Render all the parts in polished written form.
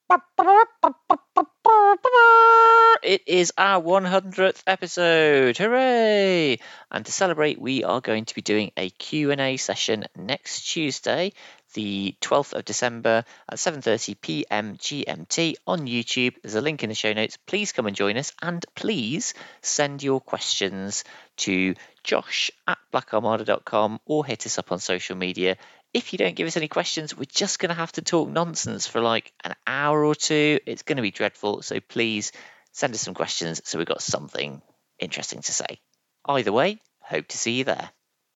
It is our 100th episode. Hooray! And to celebrate, we are going to be doing a Q&A session next Tuesday, the 12th of December at 7:30 p.m. GMT on YouTube. There's a link in the show notes. Please come and join us, and please send your questions to josh@blackarmada.com or hit us up on social media. If you don't give us any questions, we're just going to have to talk nonsense for like an hour or two. It's going to be dreadful, so please send us some questions so we've got something interesting to say. Either way, hope to see you there.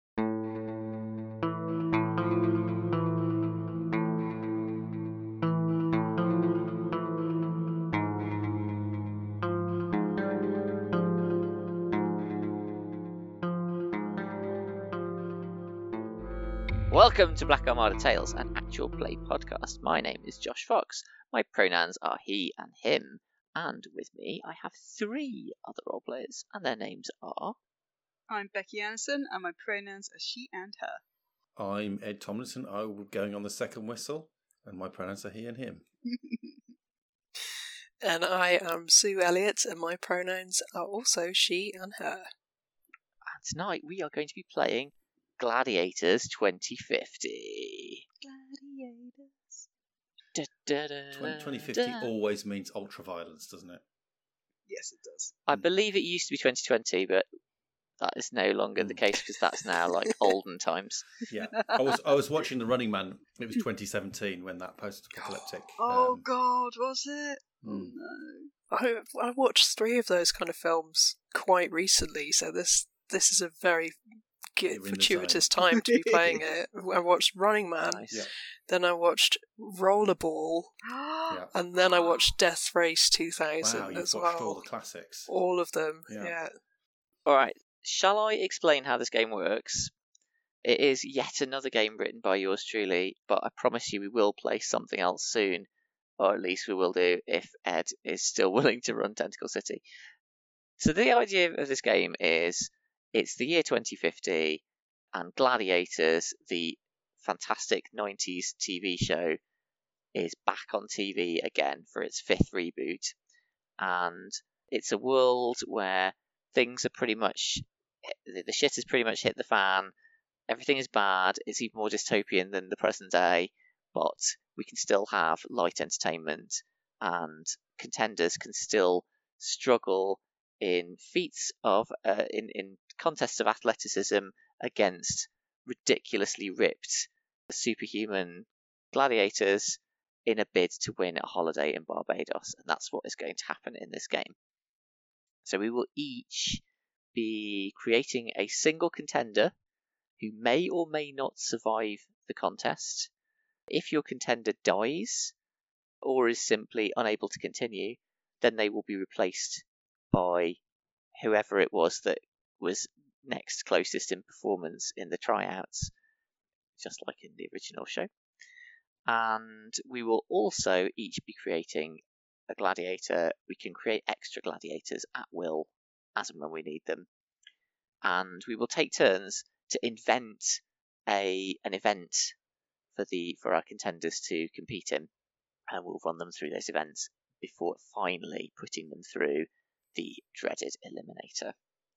Welcome to Black Armada Tales, an actual play podcast. My name is Josh Fox. My pronouns are he and him. And with me, I have three other role players, and their names are... I'm Becky Anderson, and my pronouns are she and her. I'm Ed Tomlinson. I'm going on the second whistle, and my pronouns are he and him. And I am Sue Elliott, and my pronouns are also she and her. And tonight we are going to be playing Gladiators 2050. Gladiators. 2050 always means ultra-violence, doesn't it? Yes, it does. I believe it used to be 2020, but that is no longer the case because that's now like olden times. Yeah, I was watching The Running Man. It was 2017 when that post-apocalyptic. Oh God, was it? Mm. Oh no. I watched 3 of those kind of films quite recently, so this is a very fortuitous time to be playing it. I watched Running Man, Nice. Yeah. then I watched Rollerball, Yeah. and then I watched Death Race 2000 Wow, you've as watched well. all the classics. All of them, Yeah. yeah. All right, shall I explain how this game works? It is yet another game written by yours truly, but I promise you we will play something else soon, or at least we will do if Ed is still willing to run Tentacle City. So the idea of this game is it's the year 2050, and Gladiators, the fantastic 90s TV show, is back on TV again for its 5th reboot. And it's a world where things are pretty much... the shit has pretty much hit the fan. Everything is bad. It's even more dystopian than the present day, but we can still have light entertainment, and contenders can still struggle in feats of in contests of athleticism against ridiculously ripped superhuman gladiators in a bid to win a holiday in Barbados, and that's what is going to happen in this game. So we will each be creating a single contender who may or may not survive the contest. If your contender dies or is simply unable to continue, then they will be replaced by whoever it was that was next closest in performance in the tryouts, just like in the original show. And we will also each be creating a gladiator. We can create extra gladiators at will as and when we need them. And we will take turns to invent an event for our contenders to compete in, and we'll run them through those events before finally putting them through the dreaded eliminator.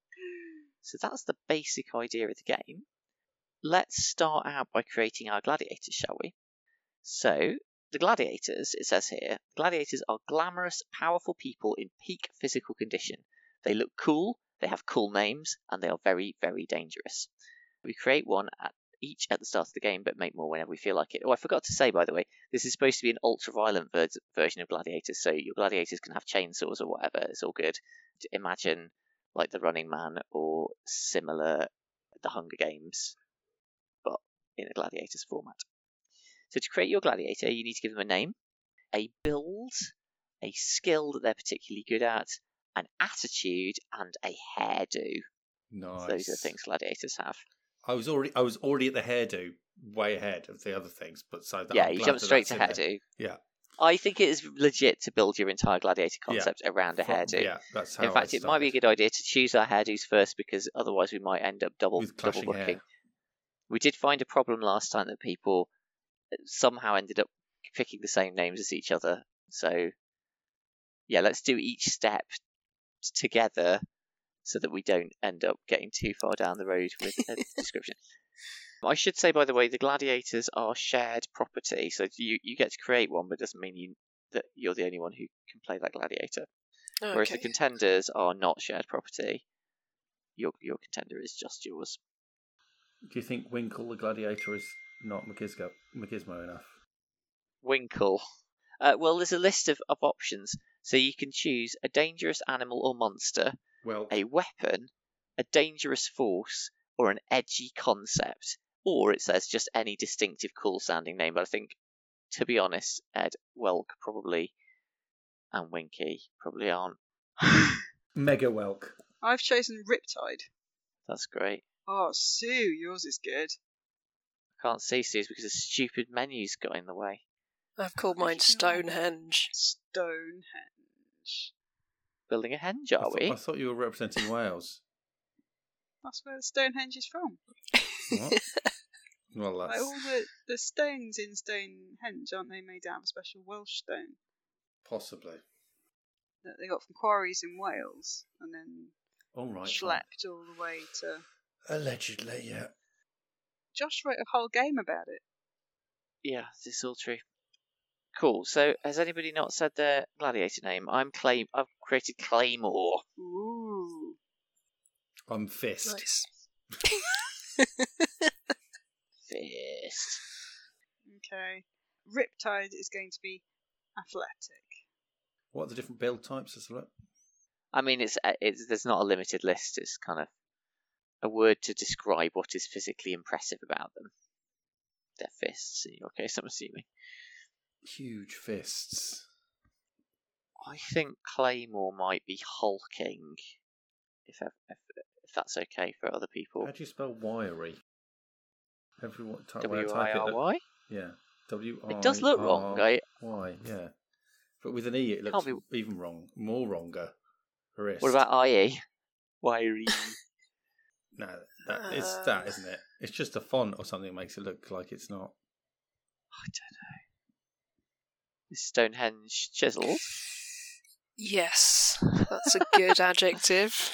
So that's the basic idea of the game. Let's start out by creating our gladiators, shall we? So, the gladiators, it says here, gladiators are glamorous, powerful people in peak physical condition. They look cool, they have cool names, and they are very, very dangerous. We create one each at the start of the game, but make more whenever we feel like it. Oh, I forgot to say, by the way, this is supposed to be an ultra-violent version of gladiators, so your gladiators can have chainsaws or whatever. It's all good. Imagine like the Running Man or similar The Hunger Games, but in a gladiators format. So to create your gladiator, you need to give them a name, a build, a skill that they're particularly good at, an attitude, and a hairdo. Nice. So those are the things gladiators have. I was already at the hairdo, way ahead of the other things, but so that Yeah, I'm you glad jump that straight to that's in there. hairdo. Yeah. I think it is legit to build your entire gladiator concept around a hairdo. Yeah, that's how In fact, it might be a good idea to choose our hairdos first, because otherwise we might end up double clashing booking. hair. We did find a problem last time that people somehow ended up picking the same names as each other, So, yeah, let's do each step together so that we don't end up getting too far down the road with a description. I should say, by the way, the gladiators are shared property, so you get to create one, but it doesn't mean that you're the only one who can play that gladiator. Okay. Whereas the contenders are not shared property. Your contender is just yours. Do you think Winkle the gladiator is not Machismo enough? Winkle. Well, there's a list of options. So you can choose a dangerous animal or monster, a weapon, a dangerous force, or an edgy concept. Or it says just any distinctive, cool-sounding name. But I think, to be honest, Ed, Welk probably, and Winky probably aren't. Mega Welk. I've chosen Riptide. That's great. Oh, Sue, yours is good. I can't see Sue's because the stupid menu's got in the way. I've called mine Stonehenge. Stonehenge. Building a henge, are we? I thought you were representing Wales. That's where Stonehenge is from. What? Well, that's... Like all the stones in Stonehenge, aren't they made out of a special Welsh stone? Possibly. That they got from quarries in Wales and then schlepped all the way to... Allegedly, yeah. Josh wrote a whole game about it. Yeah, this is all true. Cool. So, has anybody not said their gladiator name? I've created Claymore. Ooh. I'm Fist. Nice. Fist. Okay. Riptide is going to be athletic. What are the different build types? Is it? I mean, it's there's not a limited list. It's kind of a word to describe what is physically impressive about them. Their fists, in your case, I'm assuming. Huge fists. I think Claymore might be hulking, if that's okay for other people. How do you spell wiry? Everyone type W-I-R-Y? Yeah. W-I-R-Y. It does look wrong, right? Why? Yeah. But with an E, it looks even wrong. More wronger. Wrist. What about I-E? Wiry. No, it's that, isn't it? It's just a font or something that makes it look like it's not. I don't know. Is Stonehenge chiseled? Yes, that's a good adjective.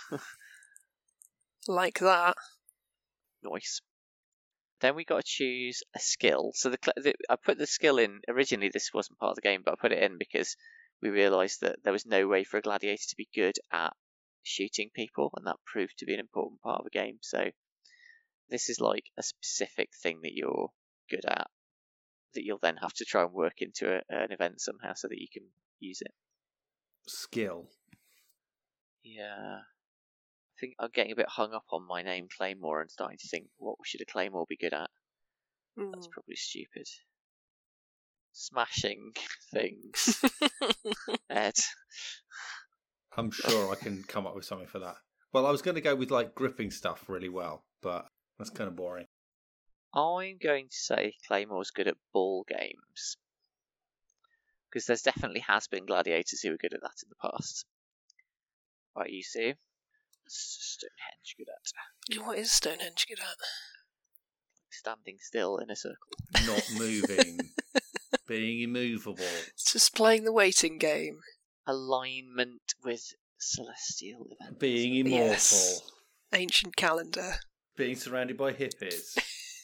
Like that. Nice. Then we got to choose a skill. So I put the skill in. Originally, this wasn't part of the game, but I put it in because we realised that there was no way for a gladiator to be good at shooting people, and that proved to be an important part of the game. So this is like a specific thing that you're good at that you'll then have to try and work into an event somehow so that you can use it. Skill. Yeah. I think I'm getting a bit hung up on my name Claymore and starting to think, what should a Claymore be good at? That's probably stupid. Smashing things. Ed. I'm sure I can come up with something for that. Well, I was going to go with like gripping stuff really well, but that's kind of boring. I'm going to say Claymore's good at ball games. Because there's definitely has been gladiators who were good at that in the past. Right, you see? Stonehenge good at? What is Stonehenge good at? Standing still in a circle. Not moving. Being immovable. It's just playing the waiting game. Alignment with celestial events. Being immortal. Yes. Ancient calendar. Being surrounded by hippies.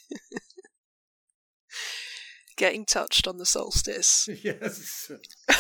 Getting touched on the solstice. Yes.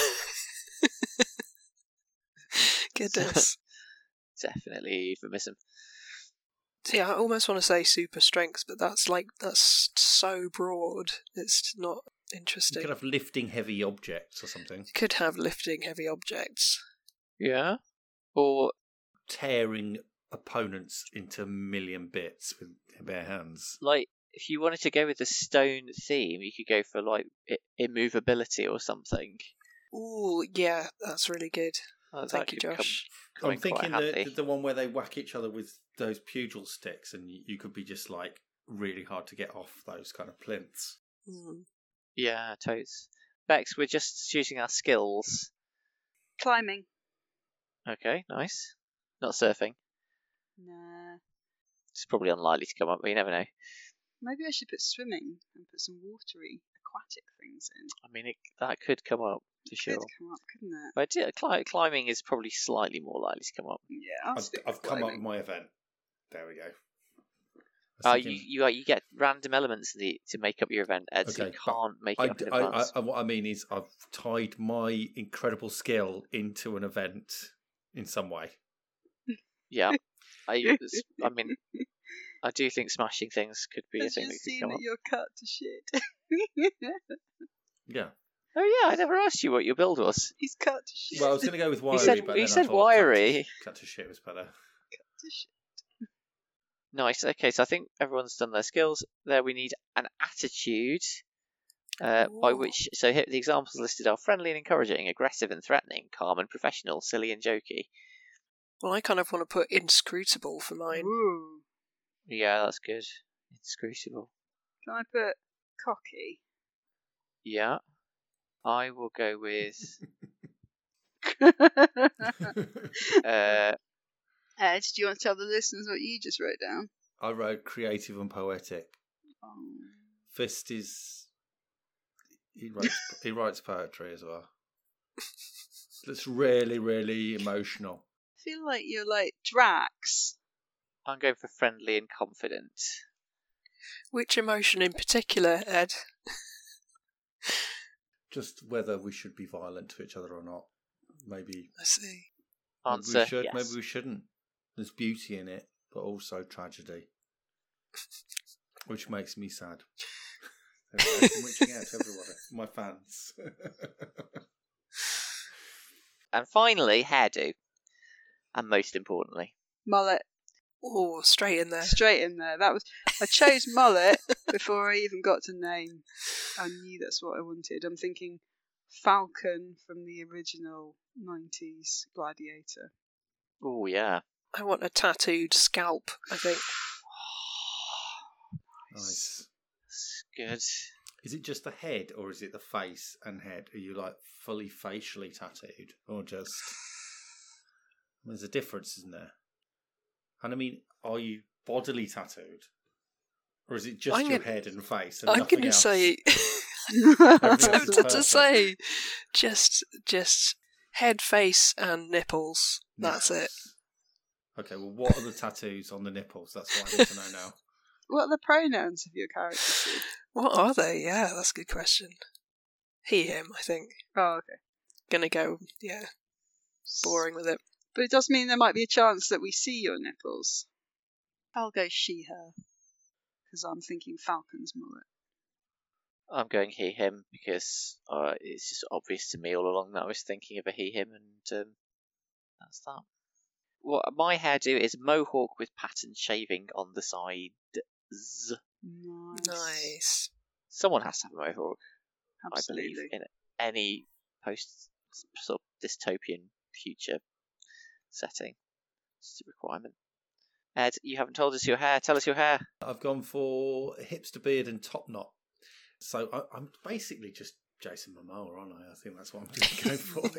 Goodness. Definitely euphemism. So yeah, I almost want to say super strength, but that's so broad. It's not interesting. You could have lifting heavy objects or something. You could have lifting heavy objects. Yeah. Or tearing opponents into a million bits with their bare hands. Like, if you wanted to go with the stone theme, you could go for like immovability or something. Ooh, yeah, that's really good. Thank you, Josh. I'm thinking the one where they whack each other with those pugil sticks, and you could be just like really hard to get off those kind of plinths. Mm. Yeah, totes. Bex, we're just choosing our skills. Climbing. Okay, nice. Not surfing. Nah. It's probably unlikely to come up, but you never know. Maybe I should put swimming and put some watery aquatic things in. I mean, that could come up for sure. Could come up, couldn't it? But climbing is probably slightly more likely to come up. Yeah, I've come up with my event. There we go. You get random elements to make up your event, Ed, so you can't make it up in advance. What I mean is I've tied my incredible skill into an event in some way. Yeah. I mean, I do think smashing things could be a thing that could come up. You're cut to shit. Yeah. Oh yeah, I never asked you what your build was. He's cut to shit. Well, I was going to go with wiry, but you said wiry. Cut to shit was better. Cut to shit. Nice. Okay, so I think everyone's done their skills. There, we need an attitude. By which, so here the examples listed are friendly and encouraging, aggressive and threatening, calm and professional, silly and jokey. Well, I kind of want to put inscrutable for mine. Ooh. Yeah, that's good. Inscrutable. Can I put cocky? Yeah. I will go with Ed, do you want to tell the listeners what you just wrote down? I wrote creative and poetic. Fist is... He writes poetry as well. It's really, really emotional. I feel like you're like Drax. I'm going for friendly and confident. Which emotion in particular, Ed? Just whether we should be violent to each other or not. Maybe. I see. Answer, maybe we should, yes. maybe we shouldn't. There's beauty in it, but also tragedy. Which makes me sad. I'm reaching out to everyone, my fans. And finally, hairdo. And most importantly, mullet. Oh, straight in there. Straight in there. I chose mullet before I even got to name. I knew that's what I wanted. I'm thinking Falcon from the original 90s Gladiator. Oh, yeah. I want a tattooed scalp, I think. Nice. That's good. Is it just the head, or is it the face and head? Are you like fully facially tattooed, or just? There's a difference, isn't there? And I mean, are you bodily tattooed, or is it just your head and face? And I'm going to say. I'm tempted to say, just head, face, and nipples. That's it. Okay. Well, what are the tattoos on the nipples? That's what I need to know now. What are the pronouns of your character? What are they? Yeah, that's a good question. He, him, I think. Oh, okay. Gonna go, yeah. Boring with it. But it does mean there might be a chance that we see your nipples. I'll go she, her. Because I'm thinking Falcon's mullet. I'm going he, him, because it's just obvious to me all along that I was thinking of a he, him, and that's that. Well, my hairdo is mohawk with pattern shaving on the sides. Nice. Someone has to have a mohawk. Absolutely. I believe in any post sort of dystopian future setting. It's a requirement. Ed, you haven't told us your hair. Tell us your hair. I've gone for hipster beard and top knot. So I'm basically just Jason Momoa, aren't I? I think that's what I'm going to go for.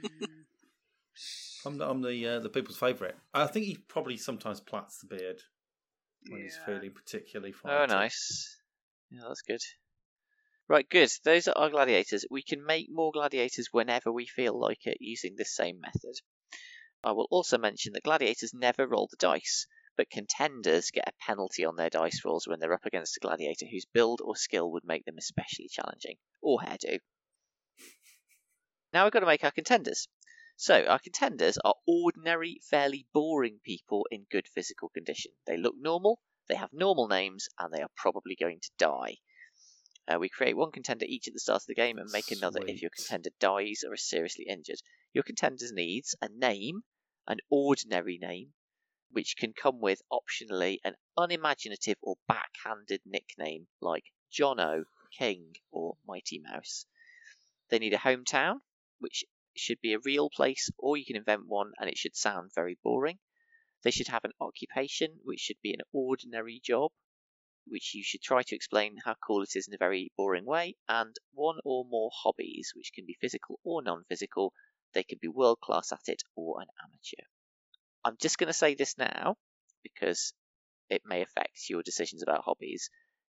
I'm the people's favourite. I think he probably sometimes plaits the beard when he's feeling particularly fine. Oh, nice. Yeah, that's good. Right, good. Those are our gladiators. We can make more gladiators whenever we feel like it using this same method. I will also mention that gladiators never roll the dice, but contenders get a penalty on their dice rolls when they're up against a gladiator whose build or skill would make them especially challenging, or hairdo. Now we've got to make our contenders. So, our contenders are ordinary, fairly boring people in good physical condition. They look normal, they have normal names, and they are probably going to die. We create one contender each at the start of the game and make another if your contender dies or is seriously injured. Your contenders needs a name, an ordinary name, which can come with, optionally, an unimaginative or backhanded nickname like Jono, King, or Mighty Mouse. They need a hometown, which should be a real place, or you can invent one and it should sound very boring. They should have an occupation, which should be an ordinary job, which you should try to explain how cool it is in a very boring way, and one or more hobbies, which can be physical or non-physical. They can be world-class at it or an amateur. I'm just going to say this now, because it may affect your decisions about hobbies.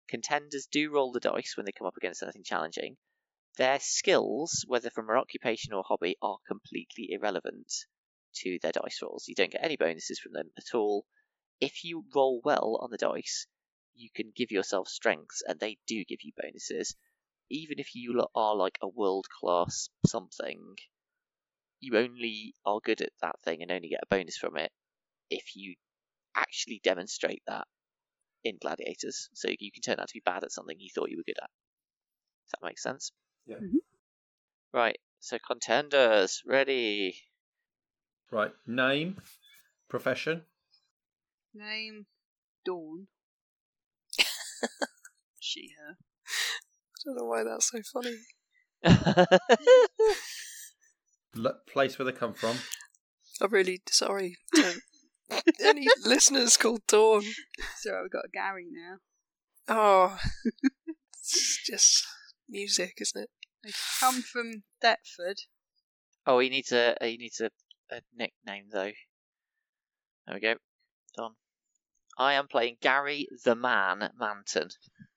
contenders do roll the dice when they come up against anything challenging. Their skills, whether from an occupation or hobby, are completely irrelevant to their dice rolls. You don't get any bonuses from them at all. If you roll well on the dice, you can give yourself strengths, and they do give you bonuses. Even if you are like a world-class something, you only are good at that thing and only get a bonus from it if you actually demonstrate that in Gladiators. So you can turn out to be bad at something you thought you were good at. Does that make sense? Yeah. Mhm. Right, so contenders, ready. Right. Name, profession. Name, Dawn. She, her. I don't know why that's so funny. Place where they come from. I'm really sorry to any listeners called Dawn. So we've got a Gary now. Oh, it's just music, isn't it? They come from Deptford. Oh, he needs a nickname though. There we go. Done. I am playing Gary the Man Manton.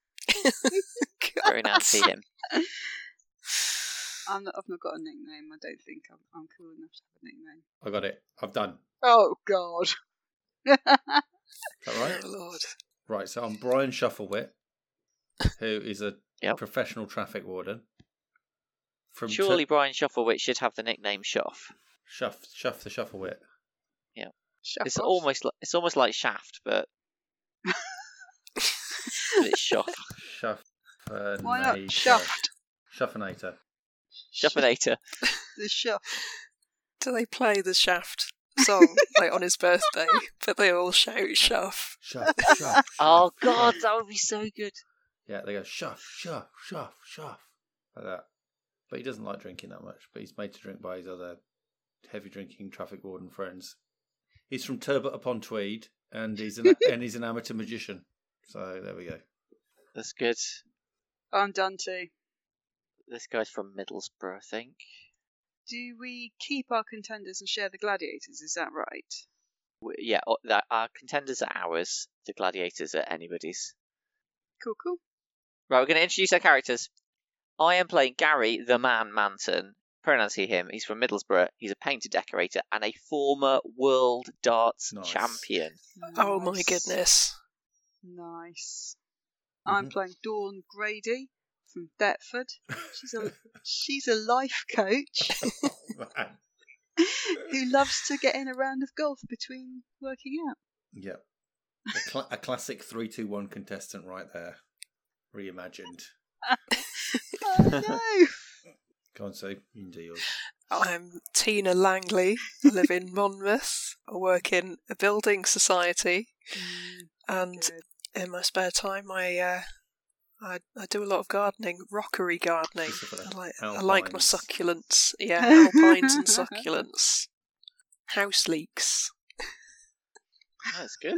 Very nice to see him. I've not got a nickname. I don't think I'm cool enough to have a nickname. I got it. I've done. Oh, God. Is that right? Oh, Lord. Right, so I'm Brian Shufflewit, who is a Yep. professional traffic warden. Surely Brian Shufflewit should have the nickname Shuff. Shuff the Shufflewit. Shuff It's off. almost like Shaft, but it's Shuff. Shuffinator. Why not Shuffed? Shuffinator. Shuffinator. The Shuff. Do they play the Shaft song like on his birthday? But they all shout Shuff. Shuff, shuff. Oh shuff, God, shuff. that would be so good. Yeah, they go shuff, shuff, shuff, shuff. Like that. But he doesn't like drinking that much, but he's made to drink by his other heavy drinking traffic warden friends. He's from Turbot upon Tweed, and he's an amateur magician. So there we go. That's good. I'm done too. This guy's from Middlesbrough, I think. Do we keep our contenders and share the gladiators? Is that right? Yeah, our contenders are ours. The gladiators are anybody's. Cool, cool. Right, we're going to introduce our characters. I am playing Gary the Man Manton. Pronouns he, him. He's from Middlesbrough. He's a painter decorator and a former world darts Nice. champion. Oh my Nice. goodness. Nice. I'm playing Dawn Grady from Deptford. She's a life coach Man. who loves to get in a round of golf between working out. Yep. A classic 3-2-1 contestant right there. Reimagined. Oh no! Go on, Sue. You can do yours. I'm Tina Langley. I live in Monmouth. I work in a building society, and Good. in my spare time, I do a lot of gardening, rockery gardening. I like my Alpines. succulents. Yeah, alpines and succulents. House leeks. That's good.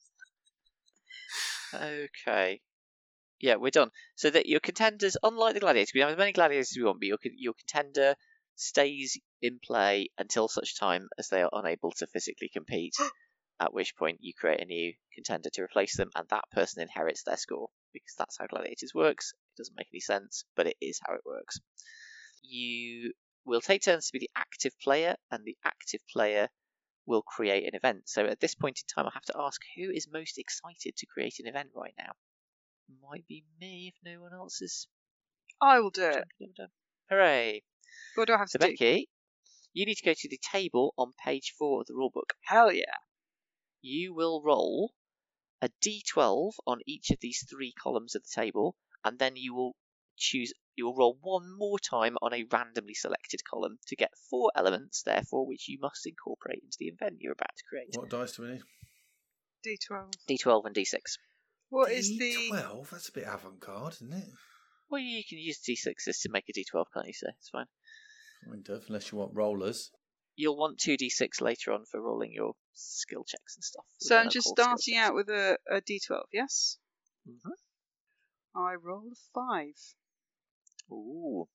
Okay. Yeah, we're done. So that your contenders, unlike the gladiators, we have as many gladiators as we want, but your contender stays in play until such time as they are unable to physically compete, at which point you create a new contender to replace them, and that person inherits their score, because that's how gladiators works. It doesn't make any sense, but it is how it works. You will take turns to be the active player, and the active player will create an event. So at this point in time, I have to ask, who is most excited to create an event right now? Might be me if no one else is. I will do it. Hooray! What do I have So to do? Becky, you need to go to the table on page 4 of the rulebook. Hell yeah. You will roll a d12 on each of these 3 columns of the table, and then you will roll one more time on a randomly selected column to get 4 elements, therefore, which you must incorporate into the event you're about to create. What dice do we need? D12. D12 and D6. What is the... D12? That's a bit avant-garde, isn't it? Well, you can use D6s to make a D12, can't you, sir? It's fine. Kind of, unless you want rollers. You'll want 2d6 later on for rolling your skill checks and stuff. So I'm just starting out with a D12, yes? Mm-hmm. I roll a 5. Ooh.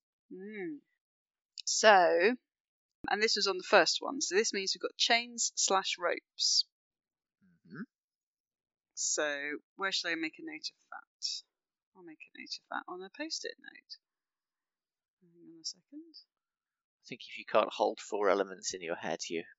So, and this was on the first one, so this means we've got chains/ropes. Mm-hmm. So, where should I make a note of that? I'll make a note of that on a post-it note. Hang on a second. I think if you can't hold 4 elements in your head,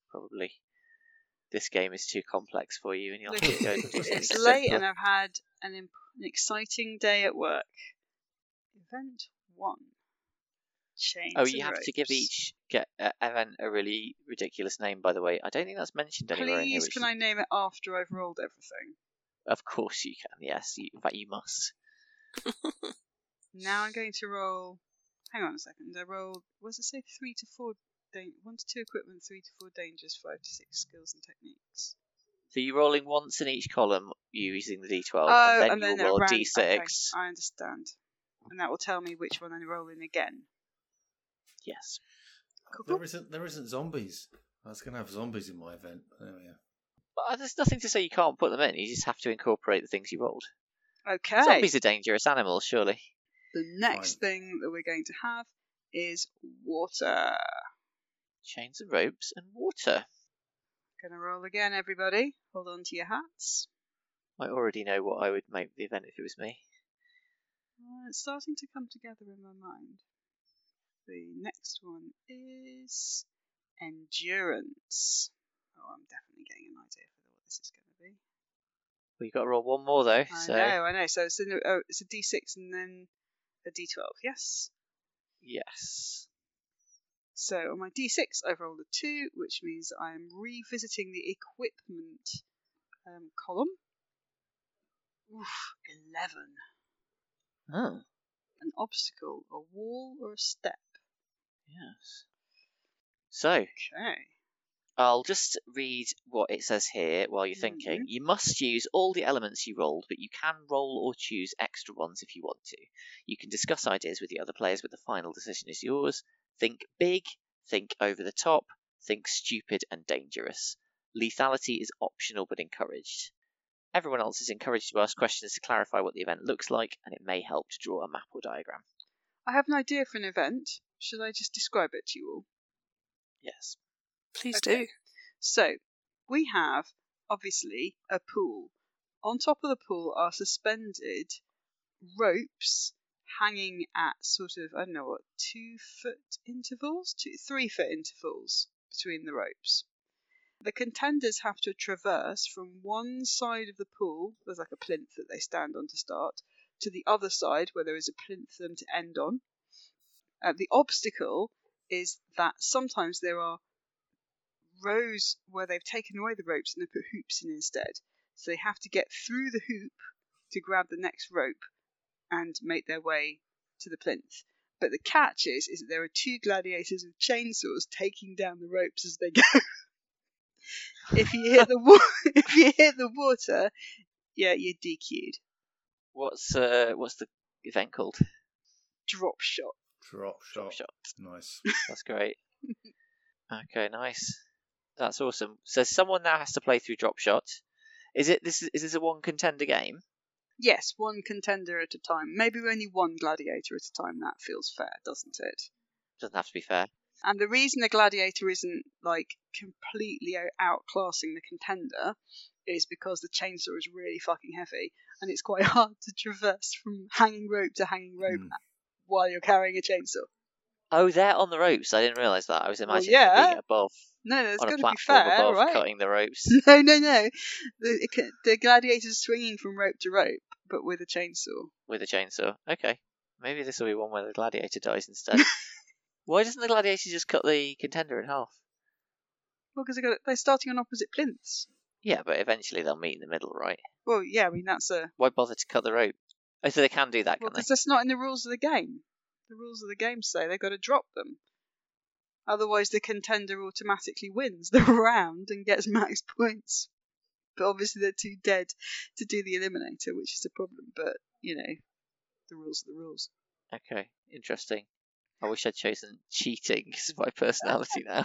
this game is too complex for you, and you'll have to go and do something It's late, simpler. and I've had an exciting day at work. Event 1. Chains Oh, you and have ropes. to give each event a really ridiculous name, by the way. I don't think that's mentioned anywhere in here. Please, can I name it after I've rolled everything? Of course you can, yes. In fact, you must. Now I'm going to roll... Hang on a second. I rolled... What does it say? 3 to 4... 1 to 2 equipment, 3 to 4 dangers, 5 to 6 skills and techniques. So you're rolling once in each column using the d12, Oh, and then you'll roll a d6. Okay, I understand. And that will tell me which one I'm rolling again. Yes. Cool. There isn't zombies. I was going to have zombies in my event. There we are. But there's nothing to say you can't put them in. You just have to incorporate the things you rolled. Okay. Zombies are dangerous animals, surely. The next thing that we're going to have is water. Chains and ropes and water. Gonna roll again, everybody. Hold on to your hats. I already know what I would make the event if it was me. It's starting to come together in my mind. The next one is endurance. Oh, I'm definitely getting an idea for what this is going to be. Well, you've got to roll one more, though. I know. So it's a D6 and then a D12, yes? Yes. So on my D6, I've rolled a 2, which means I'm revisiting the equipment column. Oof, 11. Oh. An obstacle, a wall, or a step? Yes. So, Okay. I'll just read what it says here while you're thinking. You must use all the elements you rolled, but you can roll or choose extra ones if you want to. You can discuss ideas with the other players, but the final decision is yours. Think big, think over the top, think stupid and dangerous. Lethality is optional but encouraged. Everyone else is encouraged to ask questions to clarify what the event looks like, and it may help to draw a map or diagram. I have an idea for an event. Should I just describe it to you all? Yes. Please do. So, we have, obviously, a pool. On top of the pool are suspended ropes hanging at sort of, 2 foot intervals? 3 foot intervals between the ropes. The contenders have to traverse from one side of the pool, there's like a plinth that they stand on to start, to the other side where there is a plinth for them to end on. The obstacle is that sometimes there are rows where they've taken away the ropes and they put hoops in instead. So they have to get through the hoop to grab the next rope and make their way to the plinth. But the catch is that there are 2 gladiators with chainsaws taking down the ropes as they go. If you hit the water, yeah, you're DQ'd. What's the event called? Drop shot. Drop shot. Nice. That's great. Okay, nice. That's awesome. So someone now has to play through Drop Shot. Is this a one contender game? Yes, one contender at a time. Maybe only one gladiator at a time. That feels fair, doesn't it? Doesn't have to be fair. And the reason the gladiator isn't like completely outclassing the contender is because the chainsaw is really fucking heavy and it's quite hard to traverse from hanging rope to hanging rope while you're carrying a chainsaw. Oh, they're on the ropes. I didn't realise that. I was imagining them being above. No, there's on a got to be platform fair, above, right? cutting the ropes. No. The gladiator's swinging from rope to rope, but with a chainsaw. With a chainsaw. Okay. Maybe this will be one where the gladiator dies instead. Why doesn't the gladiator just cut the contender in half? Well, because they're starting on opposite plinths. Yeah, but eventually they'll meet in the middle, right? Well, yeah, I mean, that's a... Why bother to cut the rope? Oh, so they can do that, well, can they? because that's not in the rules of the game. The rules of the game say they've got to drop them. Otherwise, the contender automatically wins the round and gets max points. But obviously, they're too dead to do the eliminator, which is a problem. But, the rules are the rules. Okay, interesting. I wish I'd chosen cheating because of my personality now.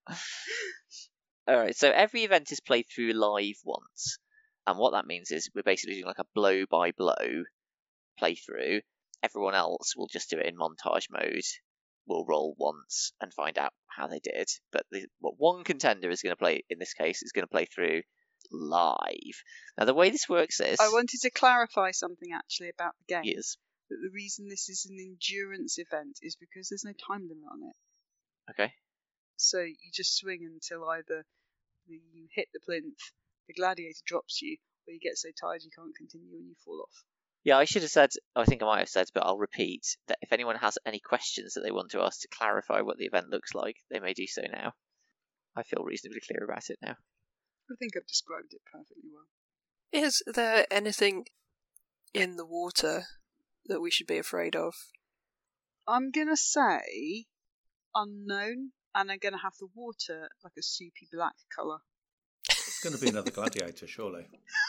Alright, so every event is played through live once. And what that means is we're basically doing like a blow-by-blow playthrough. Everyone else will just do it in montage mode. We'll roll once and find out how they did. But what one contender is going to play, in this case, is going to play through live. Now, the way this works is... I wanted to clarify something actually about the game. Yes. That the reason this is an endurance event is because there's no time limit on it. Okay. So you just swing until either you hit the plinth, the gladiator drops you, or you get so tired you can't continue and you fall off. Yeah, I should have said, I think I might have said, but I'll repeat, that if anyone has any questions that they want to ask to clarify what the event looks like, they may do so now. I feel reasonably clear about it now. I think I've described it perfectly well. Is there anything in the water that we should be afraid of? I'm going to say unknown, and I'm going to have the water like a soupy black colour. It's going to be another gladiator, surely.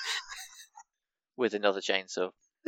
With another chainsaw.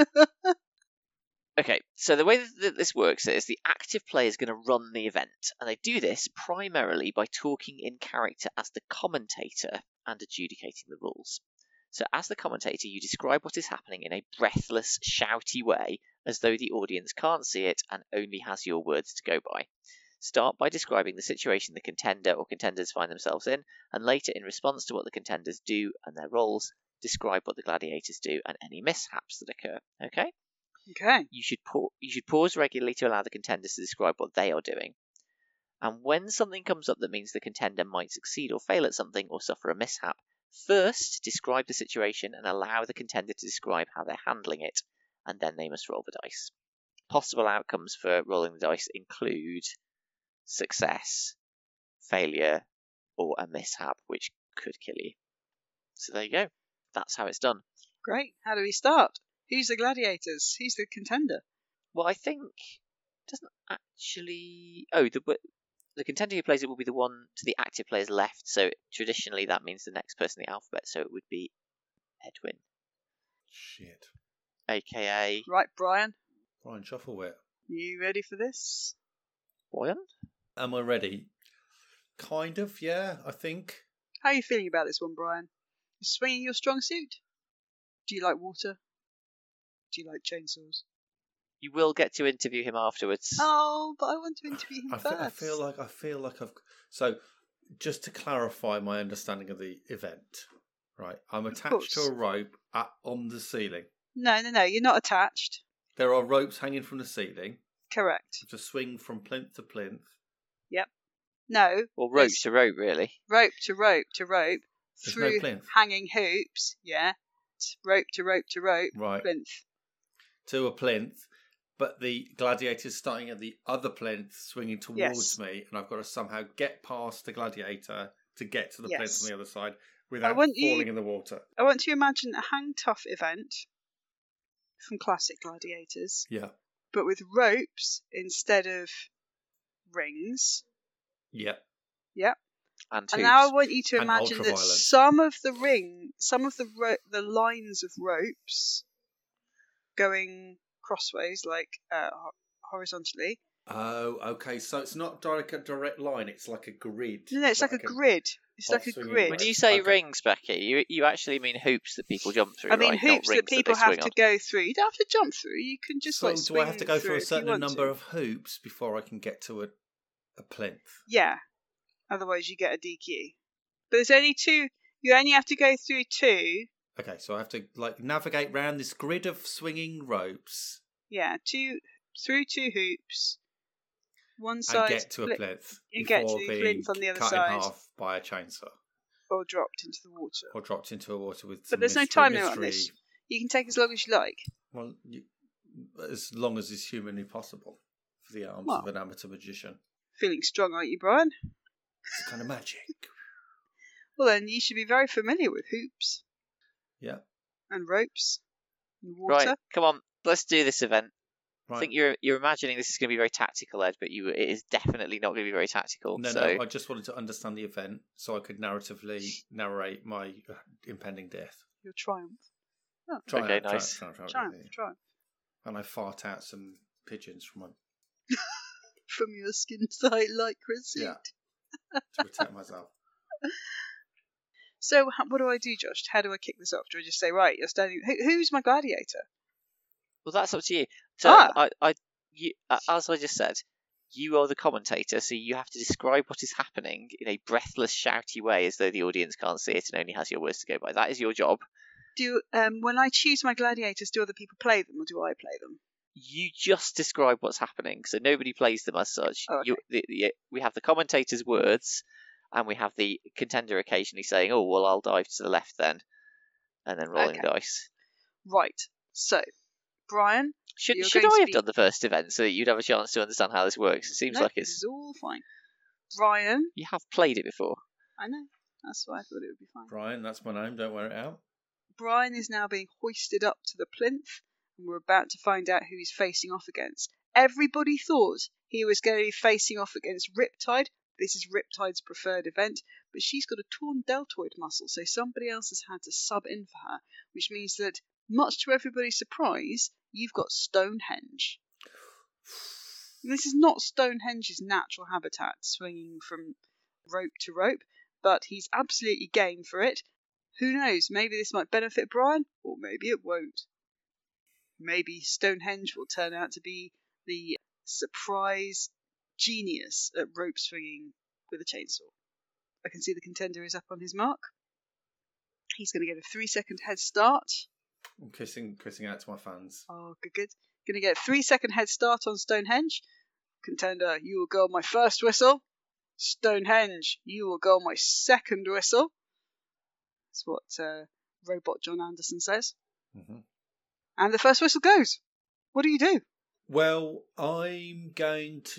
Okay, so the way that this works is the active player is going to run the event, and they do this primarily by talking in character as the commentator and adjudicating the rules. So as the commentator, you describe what is happening in a breathless, shouty way, as though the audience can't see it and only has your words to go by. Start by describing the situation the contender or contenders find themselves in, and later, in response to what the contenders do and their roles, describe what the gladiators do and any mishaps that occur. Okay? Okay. You should pause regularly to allow the contenders to describe what they are doing. And when something comes up that means the contender might succeed or fail at something or suffer a mishap, first describe the situation and allow the contender to describe how they're handling it, and then they must roll the dice. Possible outcomes for rolling the dice include success, failure, or a mishap, which could kill you. So there you go. That's how it's done. Great. How do we start? Who's the gladiators? Who's the contender? Well, I think it doesn't actually. Oh, the contender who plays it will be the one to the active player's left. So traditionally, that means the next person in the alphabet. So it would be Edwin. Shit. AKA. Right, Brian. Brian Shufflewit. You ready for this? Brian? Am I ready? Kind of, yeah, I think. How are you feeling about this one, Brian? Is swinging your strong suit? Do you like water? Do you like chainsaws? You will get to interview him afterwards. Oh, but I want to interview him first. I feel like I've. So, just to clarify my understanding of the event, right? I'm attached to a rope on the ceiling. No, you're not attached. There are ropes hanging from the ceiling. Correct. To swing from plinth to plinth. Yep. No. Or rope to rope, really. Rope to rope to rope. There's through no plinth. Hanging hoops, yeah. Rope to rope to rope. Right. Plinth. To a plinth, but the gladiator's starting at the other plinth, swinging towards me, and I've got to somehow get past the gladiator to get to the plinth on the other side without falling in the water. I want to imagine a hang tough event from classic gladiators. Yeah. But with ropes instead of rings. Yep. Yep. And now I want you to imagine that ultraviolet. some of the lines of ropes going crossways, like horizontally. Oh, okay. So it's not a direct line. It's like a grid. No, it's like a grid. It's like a grid. When you say rings, Becky, you actually mean hoops that people jump through. I mean right? hoops that people have to go through. You don't have to jump through. You can just so swing do I have to go through a if you certain want number to. of hoops before I can get to a plinth? Yeah. Otherwise, you get a DQ. But there's only two. You only have to go through two. Okay, so I have to navigate round this grid of swinging ropes. Yeah, through two hoops. One side. And get to a plinth. You get to the plinth on the other cut side. in half by a chainsaw. Or dropped into the water. Or dropped into a water with. But there's no time limit on this. You can take as long as you like. Well, as long as is humanly possible for the arms of an amateur magician. Feeling strong, aren't you, Brian? It's kind of magic. Well, then you should be very familiar with hoops. Yeah. And ropes. And water. Right, come on, let's do this event. Right. I think you're imagining this is going to be very tactical, Ed, but it is definitely not going to be very tactical. No, I just wanted to understand the event so I could narratively narrate my impending death. Your triumph. Oh. Okay, nice. Triumph. And I fart out some pigeons from your skin tight lycra suit. Yeah. To protect myself. So, what do I do, Josh? How do I kick this off? Do I just say, right, you're standing... Who's my gladiator? Well, that's up to you. So, as I just said, You are the commentator, so you have to describe what is happening in a breathless, shouty way as though the audience can't see it and only has your words to go by. That is your job. When I choose my gladiators, do other people play them or do I play them? You just describe what's happening, so nobody plays them as such. Oh, okay. We have the commentator's words, and we have the contender occasionally saying, "Oh, well, I'll dive to the left then," and then rolling the dice. Right. So, Brian, should I have done the first event so that you'd have a chance to understand how this works? It seems like it's all fine. Brian, you have played it before. I know. That's why I thought it would be fine. Brian, that's my name. Don't wear it out. Brian is now being hoisted up to the plinth, and we're about to find out who he's facing off against. Everybody thought he was going to be facing off against Riptide. This is Riptide's preferred event, but she's got a torn deltoid muscle, so somebody else has had to sub in for her, which means that, much to everybody's surprise, you've got Stonehenge. This is not Stonehenge's natural habitat, swinging from rope to rope, but he's absolutely game for it. Who knows, maybe this might benefit Brian, or maybe it won't. Maybe Stonehenge will turn out to be the surprise genius at rope swinging with a chainsaw. I can see the contender is up on his mark. He's going to get a 3-second head start. I'm kissing out to my fans. Oh, good. Going to get a 3-second head start on Stonehenge. Contender, you will go on my first whistle. Stonehenge, you will go on my second whistle. That's what Robot John Anderson says. Mm-hmm. And the first whistle goes. What do you do? Well, I'm going to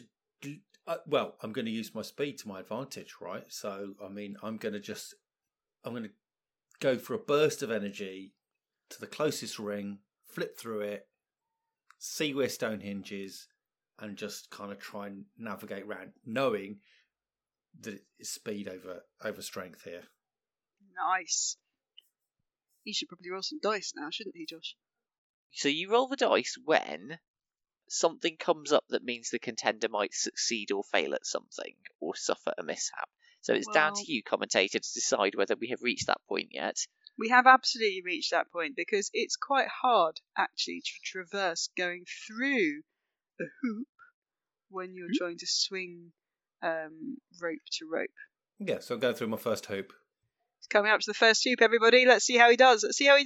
use my speed to my advantage, right? So, I mean, I'm going to go for a burst of energy to the closest ring, flip through it, see where Stonehenge is, and just kind of try and navigate around, knowing that it's speed over strength here. Nice. He should probably roll some dice now, shouldn't he, Josh? So you roll the dice when something comes up that means the contender might succeed or fail at something, or suffer a mishap. So it's down to you, commentator, to decide whether we have reached that point yet. We have absolutely reached that point, because it's quite hard, actually, to traverse going through the hoop when you're trying to swing rope to rope. Yeah, so I'm going through my first hoop. He's coming up to the first hoop, everybody. Let's see how he does.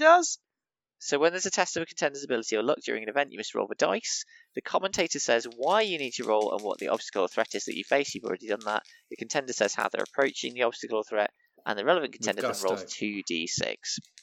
So when there's a test of a contender's ability or luck during an event, you must roll the dice. The commentator says why you need to roll and what the obstacle or threat is that you face. You've already done that. The contender says how they're approaching the obstacle or threat, and the relevant contender then rolls 2d6.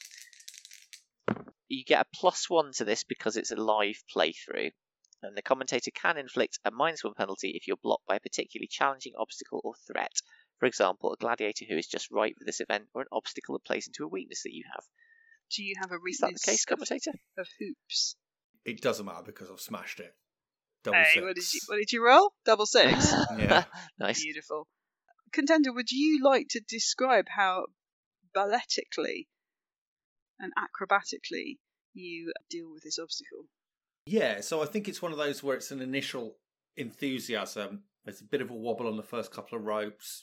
You get a +1 to this because it's a live playthrough, and the commentator can inflict a -1 penalty if you're blocked by a particularly challenging obstacle or threat. For example, a gladiator who is just right for this event, or an obstacle that plays into a weakness that you have. Do you have a weakness? Is that the case, commentator? Of hoops? It doesn't matter because I've smashed it. Double 6. What did you roll? Double 6. Yeah. Nice. Beautiful. Contender, would you like to describe how balletically and acrobatically you deal with this obstacle? Yeah, so I think it's one of those where it's an initial enthusiasm. There's a bit of a wobble on the first couple of ropes.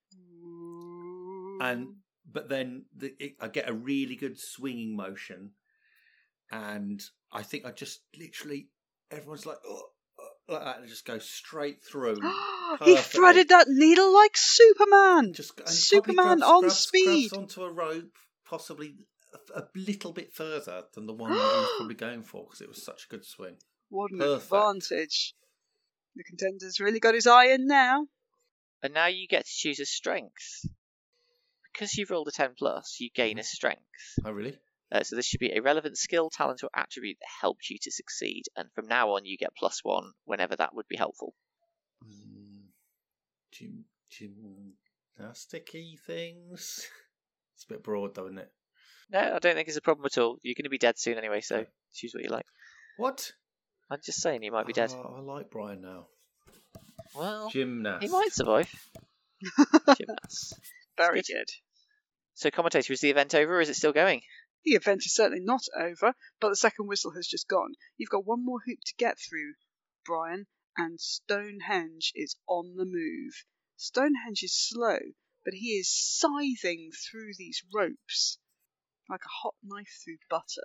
But then I get a really good swinging motion, and I think I just literally, everyone's like, like that, and just go straight through. He threaded that needle like Superman. Superman on speed. Grabs onto a rope, possibly a little bit further than the one that he was probably going for, because it was such a good swing. What an advantage. The contender's really got his eye in now. And now you get to choose a strength. Because you've rolled a 10+, you gain a strength. Oh, really? So this should be a relevant skill, talent, or attribute that helps you to succeed. And from now on, you get +1 whenever that would be helpful. Gymnasticy things? It's a bit broad, though, isn't it? No, I don't think it's a problem at all. You're going to be dead soon anyway, so choose what you like. What? I'm just saying you might be dead. I like Brian now. Well, Gymnast. He might survive. Gymnast. Very good. So, commentator, is the event over or is it still going? The event is certainly not over, but the second whistle has just gone. You've got one more hoop to get through, Brian, and Stonehenge is on the move. Stonehenge is slow, but he is scything through these ropes like a hot knife through butter,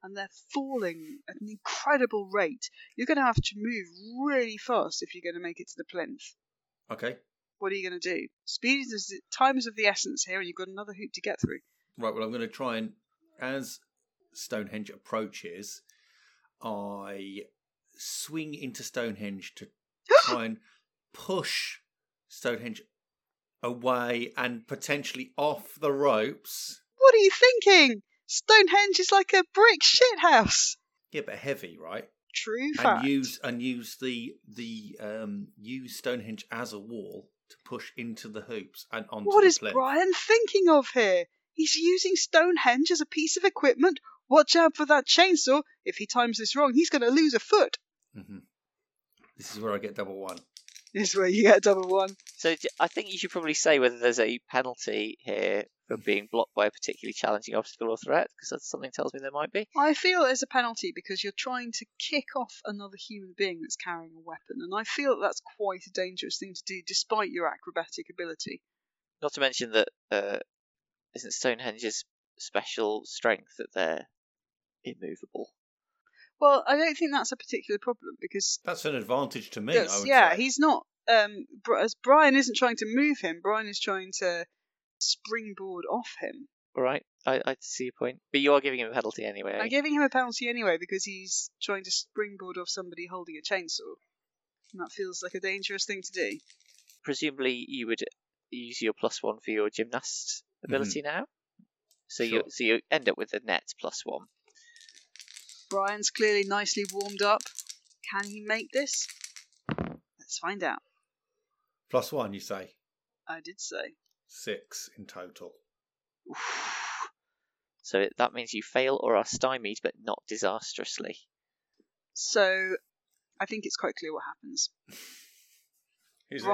and they're falling at an incredible rate. You're going to have to move really fast if you're going to make it to the plinth. Okay. What are you going to do? Time is of the essence here, and you've got another hoop to get through. Right, well, I'm going to try and, as Stonehenge approaches, I swing into Stonehenge to try and push Stonehenge away and potentially off the ropes. What are you thinking? Stonehenge is like a brick shithouse. Yeah, but heavy, right? True fact. And use use Stonehenge as a wall to push into the hoops and onto What the is plinth. Brian thinking of here? He's using Stonehenge as a piece of equipment. Watch out for that chainsaw. If he times this wrong, he's going to lose a foot. Mm-hmm. This is where I get double one. This is where you get double one. So I think you should probably say whether there's a penalty here for being blocked by a particularly challenging obstacle or threat, because something tells me there might be. I feel there's a penalty because you're trying to kick off another human being that's carrying a weapon, and I feel that's quite a dangerous thing to do, despite your acrobatic ability. Not to mention that isn't Stonehenge's special strength that they're immovable? Well, I don't think that's a particular problem because That's an advantage to me. yes, I would yeah, say. he's not. As Brian isn't trying to move him. Brian is trying to springboard off him. All right, I see your point, but you are giving him a penalty anyway. I'm giving him a penalty anyway because he's trying to springboard off somebody holding a chainsaw, and that feels like a dangerous thing to do. Presumably, you would use your +1 for your gymnast ability now, so Sure. you end up with a net +1. Brian's clearly nicely warmed up. Can he make this? Let's find out. +1, you say? I did say. 6 in total. So that means you fail or are stymied, but not disastrously. So, I think it's quite clear what happens. Is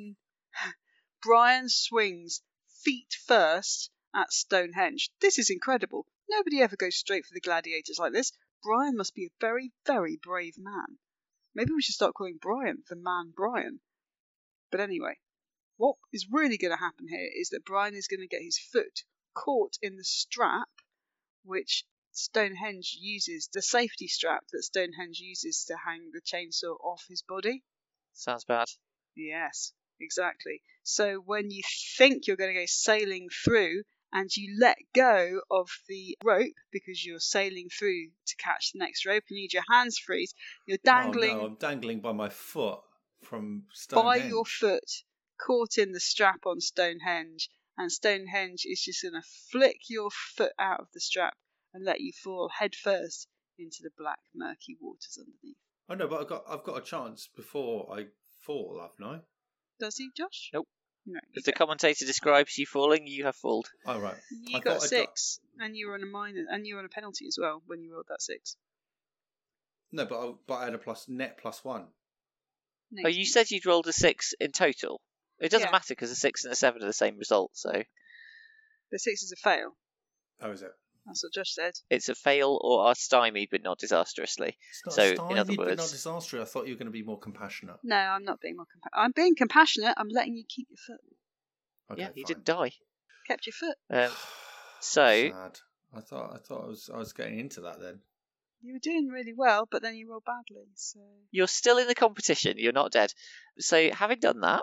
Brian swings feet first at Stonehenge. This is incredible. Nobody ever goes straight for the gladiators like this. Brian must be a very, very brave man. Maybe we should start calling Brian the Man Brian. But anyway, what is really going to happen here is that Brian is going to get his foot caught in the strap, which Stonehenge uses, the safety strap that Stonehenge uses to hang the chainsaw off his body. Sounds bad. Yes, exactly. So when you think you're going to go sailing through and you let go of the rope because you're sailing through to catch the next rope, you need your hands free, you're dangling. Oh no, I'm dangling by my foot from Stonehenge. By your foot, caught in the strap on Stonehenge, and Stonehenge is just going to flick your foot out of the strap and let you fall head first into the black, murky waters underneath. Oh no, but I've got a chance before I fall, haven't I? Does he, Josh? Nope. No. If the commentator describes you falling, you have fallen. Oh right. You I got thought I 6, and you were on a minus, and you were on a penalty as well when you rolled that 6. No, but I had a net +1. No, Oh, you said you'd rolled a 6 in total. It doesn't Yeah. matter because a 6 and a 7 are the same result, so the 6 is a fail. Oh, is it? That's what Josh said. it's a fail or are stymied but not disastrously. It's not So, in stymied, other but not words- disastrous. I thought you were going to be more compassionate. No, I'm not being more I'm being compassionate. I'm letting you keep your foot. Okay, Yeah, you fine. didn't die. Kept your foot. So, Sad. I thought I was getting into that then. You were doing really well, but then you rolled badly. So you're still in the competition. You're not dead. So, having done that,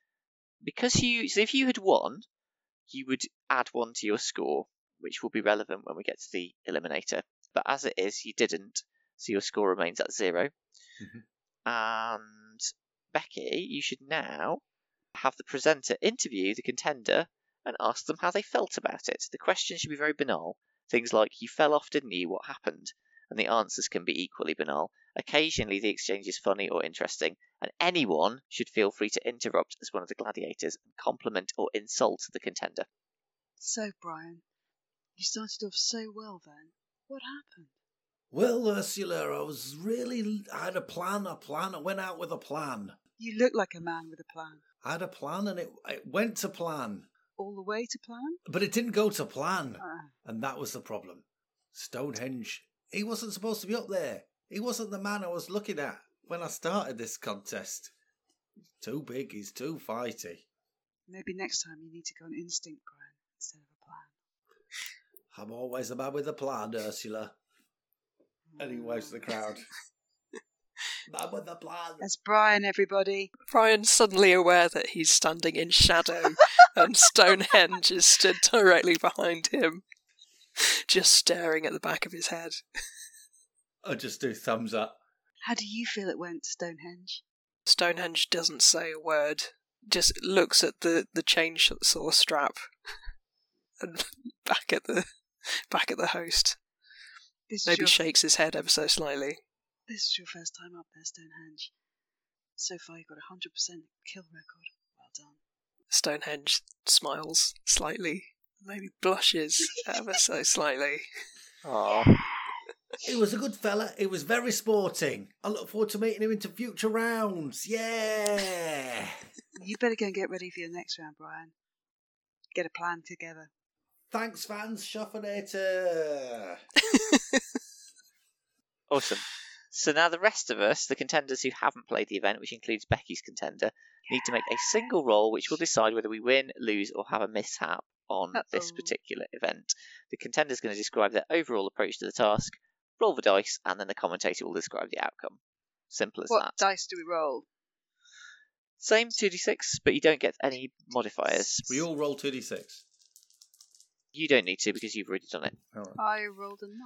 so if you had won, you would add 1 to your score, which will be relevant when we get to the eliminator. But as it is, you didn't, so your score remains at 0. Mhm. And Becky, you should now have the presenter interview the contender and ask them how they felt about it. The questions should be very banal. Things like, you fell off, didn't you? What happened? And the answers can be equally banal. Occasionally, the exchange is funny or interesting, and anyone should feel free to interrupt as one of the gladiators and compliment or insult the contender. So, Brian, you started off so well then. What happened? Well, Ursula, I had a plan. I went out with a plan. You look like a man with a plan. I had a plan and it went to plan. All the way to plan? But it didn't go to plan. Ah. And that was the problem. Stonehenge, he wasn't supposed to be up there. He wasn't the man I was looking at when I started this contest. He's too big, he's too fighty. Maybe next time you need to go on instinct, Brian, instead of a plan. I'm always a man with a plan, Ursula. And he waves to the crowd. Man with the plan. That's Brian, everybody. Brian's suddenly aware that he's standing in shadow and Stonehenge is stood directly behind him, just staring at the back of his head. I just do thumbs up. How do you feel it went, Stonehenge? Stonehenge doesn't say a word, just looks at the chainsaw strap and back at the host. Maybe shakes his head ever so slightly. This is your first time up there, Stonehenge. So far, you've got a 100% kill record. Well done. Stonehenge smiles slightly, maybe blushes ever so slightly. Aww. He was a good fella. He was very sporting. I look forward to meeting him into future rounds. Yeah. You better go and get ready for your next round, Brian. Get a plan together. Thanks, fans. Shufflenator. Awesome. So now the rest of us, the contenders who haven't played the event, which includes Becky's contender, need to make a single roll which will decide whether we win, lose, or have a mishap on this particular event. The contender is going to describe their overall approach to the task, roll the dice, and then the commentator will describe the outcome. Simple as that. What dice do we roll? Same 2d6, but you don't get any modifiers. We all roll 2d6. You don't need to because you've already done it. All right. I rolled a 9.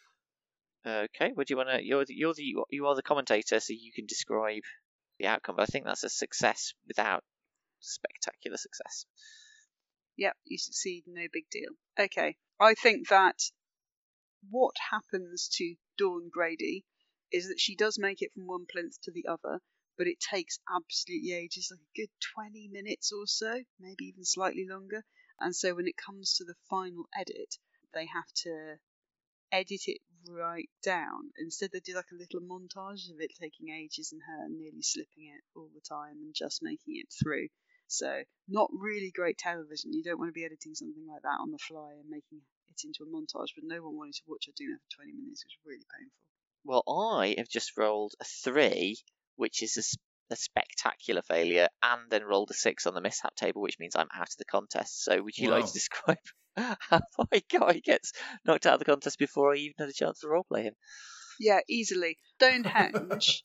Okay, what do you want to? You are the commentator, so you can describe the outcome. But I think that's a success without spectacular success. Yep, you succeed, no big deal. Okay, I think that what happens to Dawn Grady is that she does make it from one plinth to the other, but it takes absolutely ages, like a good 20 minutes or so, maybe even slightly longer. And so when it comes to the final edit, they have to edit it right down. Instead they do like a little montage of it taking ages and her nearly slipping it all the time and just making it through. So not really great television. You don't want to be editing something like that on the fly and making it into a montage, but no one wanted to watch her doing that for 20 minutes. It was really painful. Well, I have just rolled a 3, which is a spectacular failure, and then rolled a 6 on the mishap table, which means I'm out of the contest. So would you like to describe how my guy gets knocked out of the contest before I even had a chance to roleplay him? Yeah, easily. Stonehenge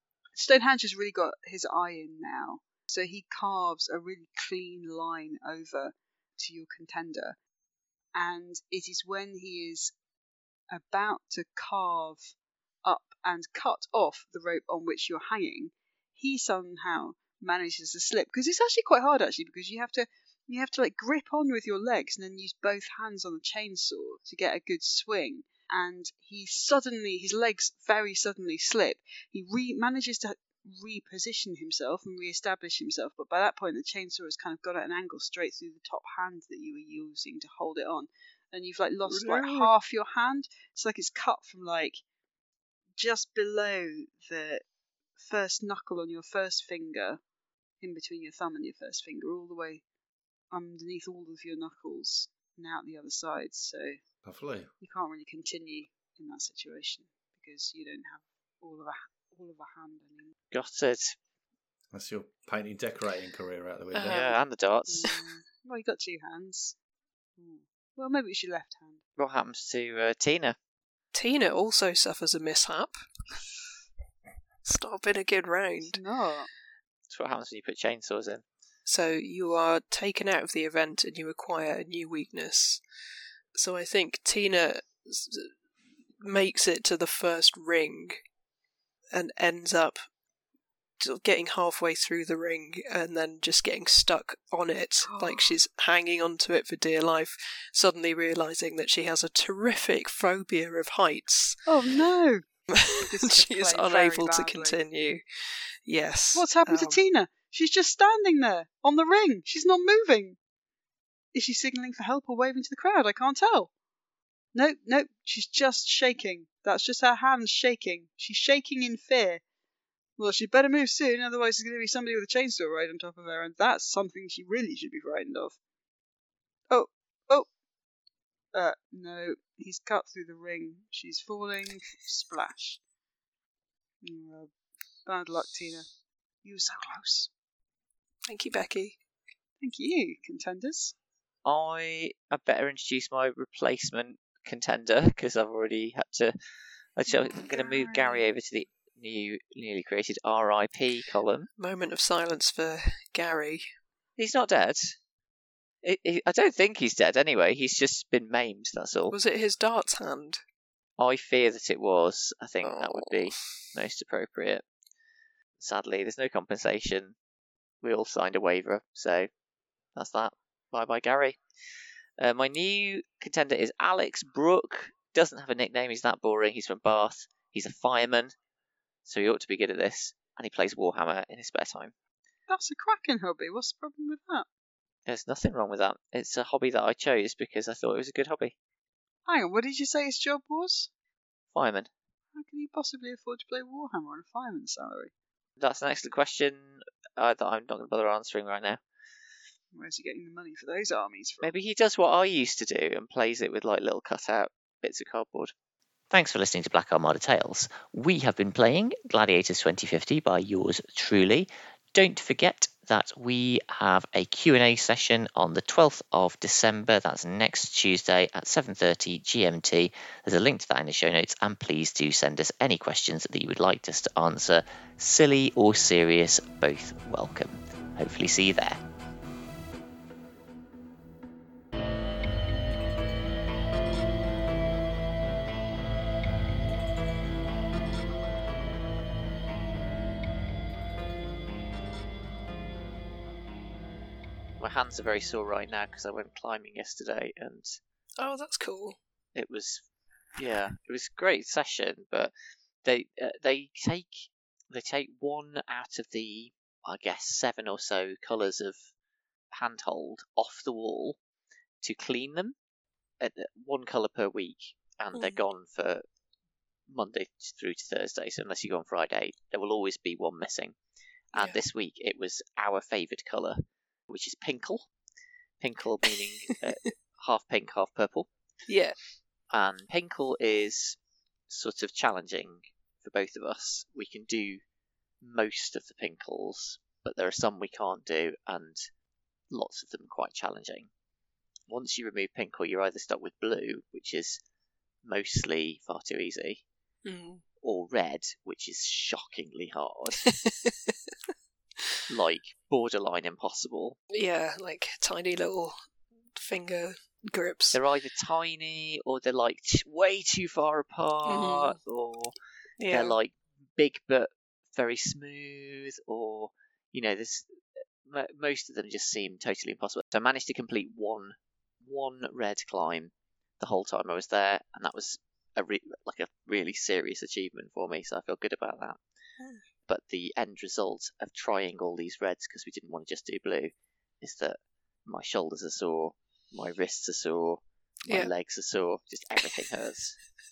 has really got his eye in now. So he carves a really clean line over to your contender. And it is when he is about to carve up and cut off the rope on which you're hanging, he somehow manages to slip. Because it's actually quite hard, actually, because you have to like grip on with your legs and then use both hands on the chainsaw to get a good swing. And his legs very suddenly slip. He manages to reposition himself and re-establish himself, but by that point the chainsaw has kind of got at an angle straight through the top hand that you were using to hold it on, and you've like lost like half your hand. It's like it's cut from like just below the first knuckle on your first finger, in between your thumb and your first finger, all the way underneath all of your knuckles and out the other side. So lovely. You can't really continue in that situation because you don't have all of a hand anymore. Got it. That's your painting decorating career out the window. Yeah, and the darts. Well, you got 2 hands. Well, maybe it's your left hand. What happens to Tina? Tina also suffers a mishap. It's not been a good round. It's not. That's what happens when you put chainsaws in. So you are taken out of the event and you acquire a new weakness. So I think Tina makes it to the first ring and ends up sort of getting halfway through the ring and then just getting stuck on it, like she's hanging onto it for dear life, suddenly realising that she has a terrific phobia of heights. Oh no! She is unable to continue. Yes. What's happened to Tina? She's just standing there on the ring. She's not moving. Is she signalling for help or waving to the crowd? I can't tell. Nope. She's just shaking. That's just her hands shaking. She's shaking in fear. Well, she'd better move soon, otherwise there's going to be somebody with a chainsaw right on top of her, and that's something she really should be frightened of. No, he's cut through the ring. She's falling. Splash. Bad luck, Tina. You were so close. Thank you, Becky. Thank you, contenders. I better introduce my replacement contender, because I've already had to I'm going to move Gary over to the newly created RIP column. Moment of silence for Gary. He's not dead. I don't think he's dead anyway. He's just been maimed, that's all. Was it his darts hand? I fear that it was. I think that would be most appropriate. Sadly, there's no compensation. We all signed a waiver, so that's that. Bye-bye, Gary. My new contender is Alex Brooke. Doesn't have a nickname. He's that boring. He's from Bath. He's a fireman, so he ought to be good at this. And he plays Warhammer in his spare time. That's a cracking hobby. What's the problem with that? There's nothing wrong with that. It's a hobby that I chose because I thought it was a good hobby. Hang on, what did you say his job was? Fireman. How can he possibly afford to play Warhammer on a fireman's salary? That's an excellent question that I'm not going to bother answering right now. Where's he getting the money for those armies from? Maybe he does what I used to do and plays it with like little cutout bits of cardboard. Thanks for listening to Black Armada Tales. We have been playing Gladiators 2050 by yours truly. Don't forget that we have a Q&A session on the 12th of December. That's next Tuesday at 7:30 GMT. There's a link to that in the show notes, and please do send us any questions that you would like us to answer. Silly or serious, both welcome. Hopefully see you there. My hands are very sore right now because I went climbing yesterday, and Oh, that's cool. it was a great session. But they take one out of the, I guess, 7 or so colours of handhold off the wall to clean them, at one colour per week, and they're gone for Monday through to Thursday. So unless you go on Friday, there will always be one missing. And this week it was our favourite colour, which is pinkle. Pinkle meaning half pink, half purple. Yeah. And pinkle is sort of challenging for both of us. We can do most of the pinkles, but there are some we can't do, and lots of them are quite challenging. Once you remove pinkle, you're either stuck with blue, which is mostly far too easy, or red, which is shockingly hard. Like borderline impossible. Yeah, like tiny little finger grips. They're either tiny, or they're like way too far apart, or they're like big but very smooth, or there's most of them just seem totally impossible. So I managed to complete one red climb the whole time I was there, and that was a really serious achievement for me. So I feel good about that. But the end result of trying all these reds, because we didn't want to just do blue, is that my shoulders are sore, my wrists are sore, my legs are sore, just everything hurts.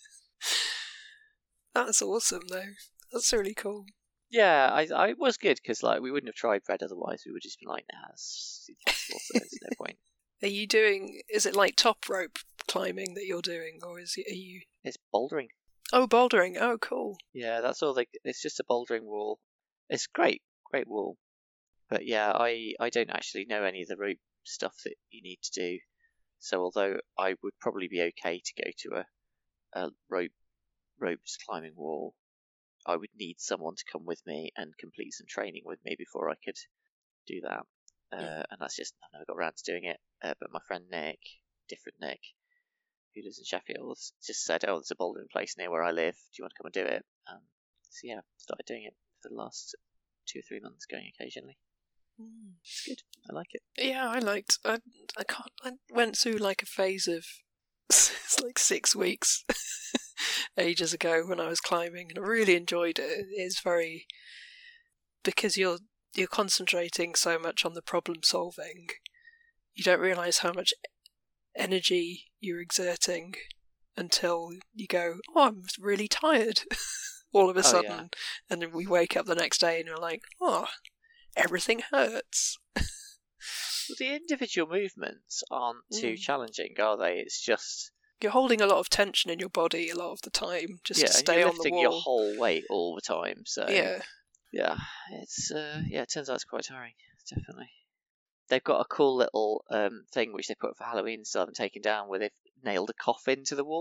That's awesome, though. That's really cool. Yeah, I was good, because we wouldn't have tried red otherwise. We would have just been like, nah, it's impossible, so there's no point. Are you doing, is it like top rope climbing that you're doing, or are you... It's bouldering. Oh, bouldering. Oh, cool. Yeah, that's all. It's just a bouldering wall. It's great wall. But yeah, I don't actually know any of the rope stuff that you need to do. So although I would probably be okay to go to a ropes climbing wall, I would need someone to come with me and complete some training with me before I could do that. And that's just, I've never got around to doing it. But my friend Nick, different Nick, who lives in Sheffield, just said, oh, there's a bouldering place near where I live. Do you want to come and do it? So yeah, started doing it for the last 2 or 3 months, going occasionally. It's good. I like it. Yeah, I went through like a phase of it's like 6 weeks ages ago when I was climbing, and I really enjoyed it. It's very, because you're concentrating so much on the problem solving, you don't realise how much energy you're exerting until you go, oh, I'm really tired all of a sudden. Yeah. And then we wake up the next day and you're like, oh, everything hurts. Well, the individual movements aren't too challenging, are they? It's just you're holding a lot of tension in your body a lot of the time just to stay on the wall. Lifting your whole weight all the time. So yeah, it's it turns out it's quite tiring, definitely. They've got a cool little thing which they put for Halloween, still haven't taken down, where they've nailed a coffin to the wall.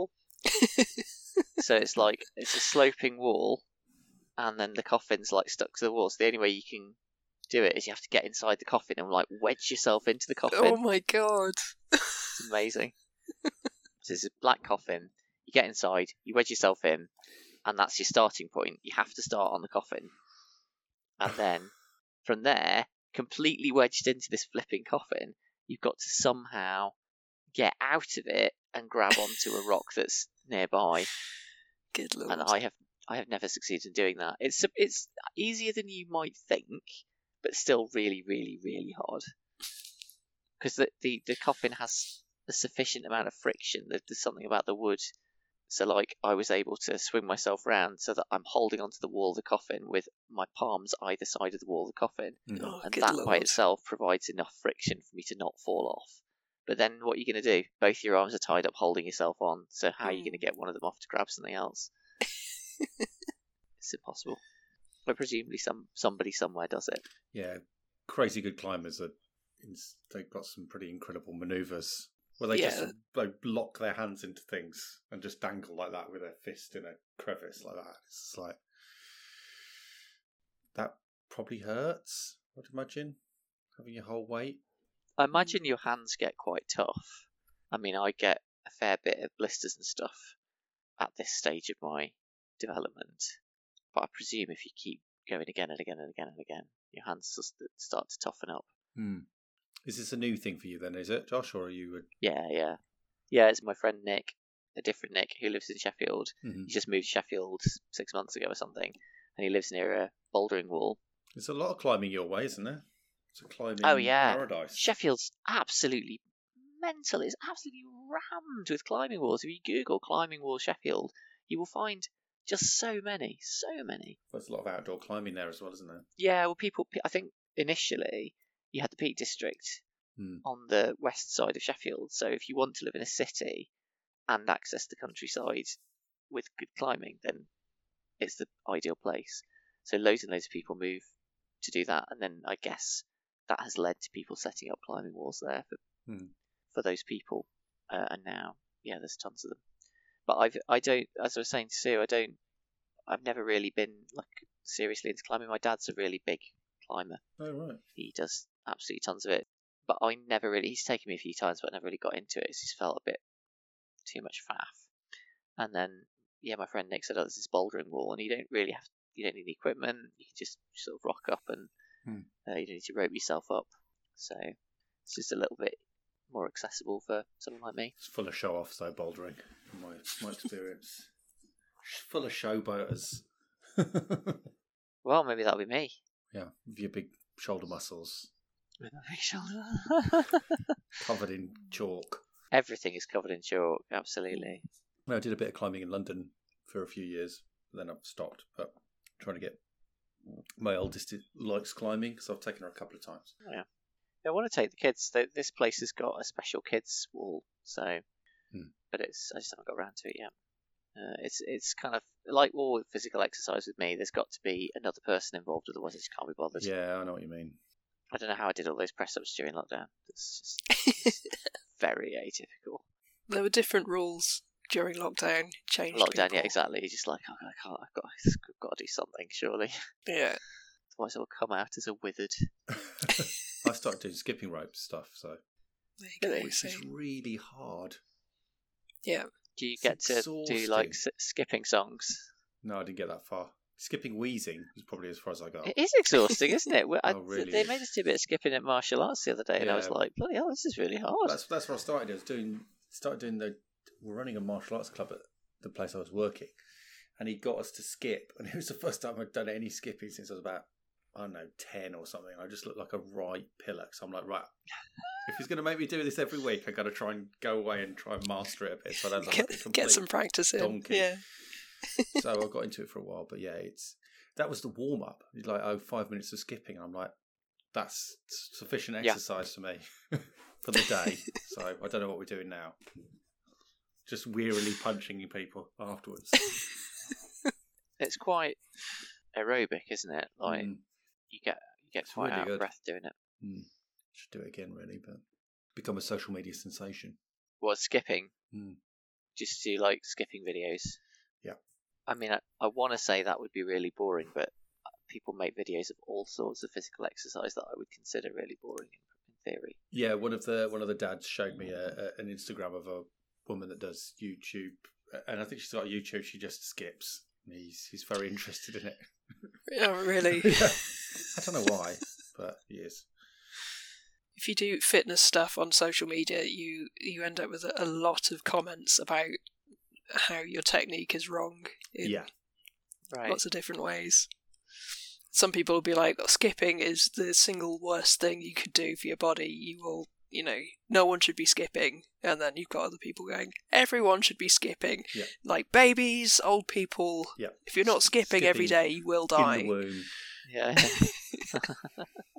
So it's like it's a sloping wall, and then the coffin's like stuck to the wall. So the only way you can do it is you have to get inside the coffin and like wedge yourself into the coffin. Oh my god. It's amazing. So it's a black coffin. You get inside, you wedge yourself in, and that's your starting point. You have to start on the coffin, and then from there, completely wedged into this flipping coffin, you've got to somehow get out of it and grab onto a rock that's nearby. Good lord. And I have never succeeded in doing that. It's easier than you might think, but still really, really, really hard. Because the coffin has a sufficient amount of friction. There's something about the wood. So like I was able to swing myself around so that I'm holding onto the wall of the coffin with my palms either side of the wall of the coffin. Oh, And good that lord. by itself provides enough friction for me to not fall off. But then what are you going to do? Both your arms are tied up holding yourself on, so how are you going to get one of them off to grab something else? It's impossible. But presumably somebody somewhere does it. Yeah, crazy good climbers they've got some pretty incredible manoeuvres where they just they lock their hands into things and just dangle like that with their fist in a crevice like that. It's just like that probably hurts, I'd imagine, having your whole weight. I imagine your hands get quite tough. I mean, I get a fair bit of blisters and stuff at this stage of my development. But I presume if you keep going again and again and again and again, your hands just start to toughen up. Is this a new thing for you then, is it, Josh, or are you... Yeah. It's my friend Nick, a different Nick, who lives in Sheffield. He just moved to Sheffield 6 months ago or something, and he lives near a bouldering wall. There's a lot of climbing your way, isn't there? It's a climbing paradise. Sheffield's absolutely mental. It's absolutely rammed with climbing walls. If you Google climbing wall Sheffield, you will find just so many. There's a lot of outdoor climbing there as well, isn't there? Yeah, well, I think initially you had the Peak District on the west side of Sheffield. So if you want to live in a city and access the countryside with good climbing, then it's the ideal place. So loads and loads of people move to do that, and then I guess that has led to people setting up climbing walls there for those people. And now, there's tons of them. But I don't, as I was saying to Sue, I've never really been like seriously into climbing. My dad's a really big climber. Oh right. He does absolutely tons of it. But he's taken me a few times, but I never really got into it. It's just felt a bit too much faff. And then, my friend Nick said, there's this bouldering wall, and you don't need any equipment. You can just sort of rock up and you don't need to rope yourself up. So it's just a little bit more accessible for someone like me. It's full of show-offs, though, bouldering, in my experience. Full of showboaters. Well, maybe that'll be me. Yeah, with your big shoulder muscles. With my big shoulder. Covered in chalk. Everything is covered in chalk, absolutely. Well, I did a bit of climbing in London for a few years, then I've stopped, but I'm trying to get... My oldest likes climbing, because I've taken her a couple of times. Oh, yeah. I want to take the kids. This place has got a special kids wall, so... But I just haven't got around to it yet. It's kind of like all physical exercise with me. There's got to be another person involved, otherwise I just can't be bothered. Yeah, I know what you mean. I don't know how I did all those press-ups during lockdown. It's just very atypical. There were different rules during lockdown. Changed Lockdown, people. yeah, exactly. You're just like, I've got to do something, surely. Yeah. Otherwise I'll come out as a withered. I started doing skipping rope stuff, so... There you go. Which is really hard. Yeah. Do you get to do like skipping songs? No, I didn't get that far. Skipping wheezing was probably as far as I got. It is exhausting, isn't it? Really they made us do a bit of skipping at martial arts the other day, and I was like, bloody hell, this is really hard. That's what I started. We're running a martial arts club at the place I was working, and he got us to skip, and it was the first time I'd done any skipping since I was about, 10 or something. I just looked like a right pillar, so I'm like, right, if he's going to make me do this every week, I've got to try and go away and try and master it a bit, so I don't look like a complete get some practice in. Donkey. Yeah. So I got into it for a while, but yeah, that was the warm up. It's like 5 minutes of skipping. I'm like, that's sufficient exercise for me for the day. So I don't know what we're doing now. Just wearily punching people afterwards. It's quite aerobic, isn't it? Like you get quite really out good. of breath doing it. Should do it again, really, but become a social media sensation. What, skipping? just do like skipping videos. Yeah. I mean, I want to say that would be really boring, but people make videos of all sorts of physical exercise that I would consider really boring in theory. Yeah, one of the dads showed me an Instagram of a woman that does YouTube, and I think she's got a YouTube. She just skips. He's very interested in it. Oh, really? Yeah. I don't know why, but he is. If you do fitness stuff on social media, you end up with a lot of comments about how your technique is wrong in Right. lots of different ways. Some people will be like, skipping is the single worst thing you could do for your body. You will, no one should be skipping. And then you've got other people going, everyone should be skipping. Yeah. Like babies, old people. Yeah. If you're not skipping every day, you will die. In the womb. Yeah.